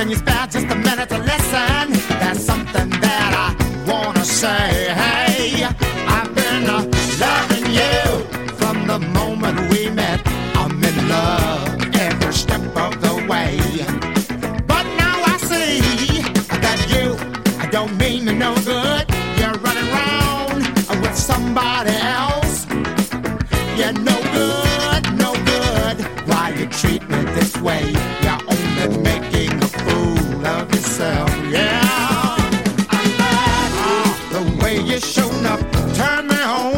Can you spare just a minute to listen? There's something that I wanna say. Hey, I've been loving you from the moment we met. I'm in love every step of the way. But now I see that you don't mean me no good. You're running around with somebody else. You're no good, no good. Why you treat me this way? You're only making a fool of yourself. Yeah, I'm mad. The way you shown up, turn me on.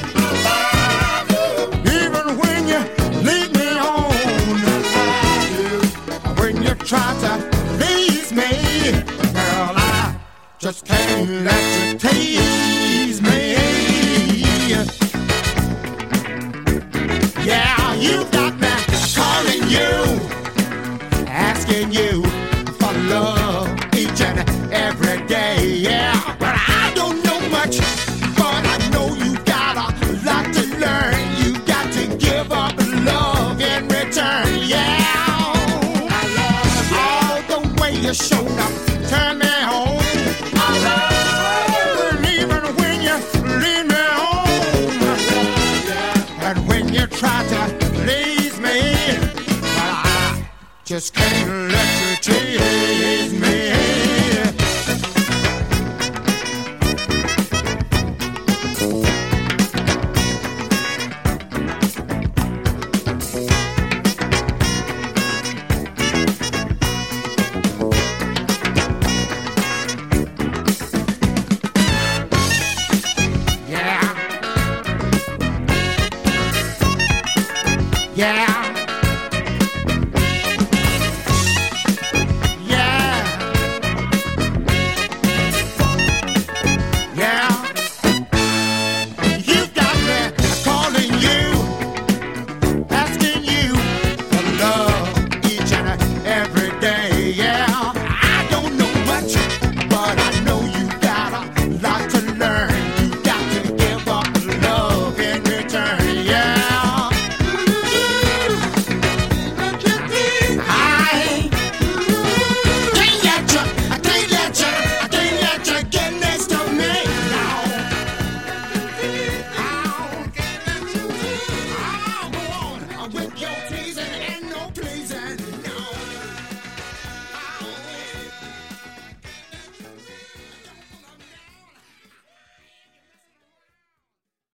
Even when you lead me on. When you try to please me, girl, I just can't let you tease me. Yeah, you got me calling you, asking you for love each and every day. Yeah, but I don't know much, but I know you got a lot to learn. You got to give up love in return. Yeah, I love you. All the way you showed up, turn me on. I love you. Even when you leave me home. I love you. And when you try to please me, but I just can't let you tease me. Yeah. Yeah.